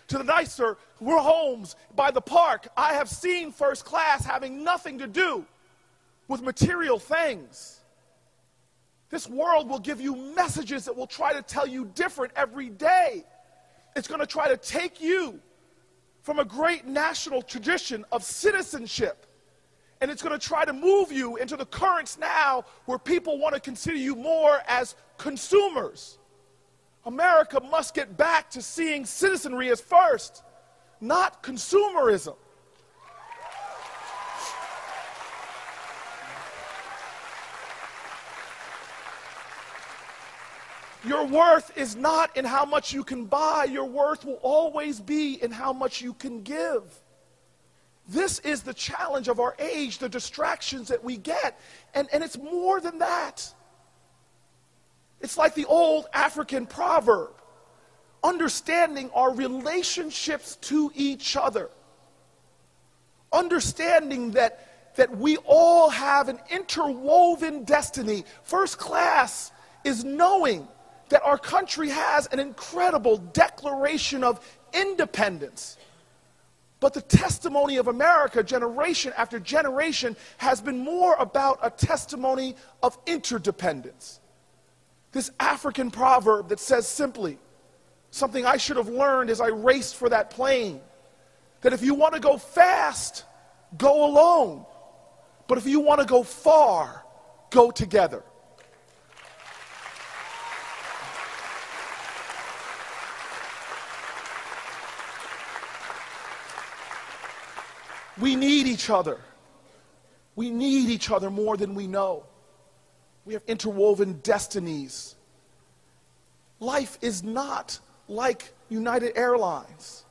to the nicer homes by the park. I have seen first class having nothing to do with material things. This world will give you messages that will try to tell you different every day. It's going to try to take you from a great national tradition of citizenship, and it's going to try to move you into the currents now where people want to consider you more as consumers. America must get back to seeing citizenry as first, not consumerism. Your worth is not in how much you can buy. Your worth will always be in how much you can give. This is the challenge of our age, the distractions that we get. And it's more than that. It's like the old African proverb, understanding our relationships to each other. Understanding that we all have an interwoven destiny. First class is knowing that our country has an incredible declaration of independence. But the testimony of America, generation after generation, has been more about a testimony of interdependence. This African proverb that says simply, something I should have learned as I raced for that plane, that if you want to go fast, go alone. But if you want to go far, go together. We need each other. We need each other more than we know. We have interwoven destinies. Life is not like United Airlines.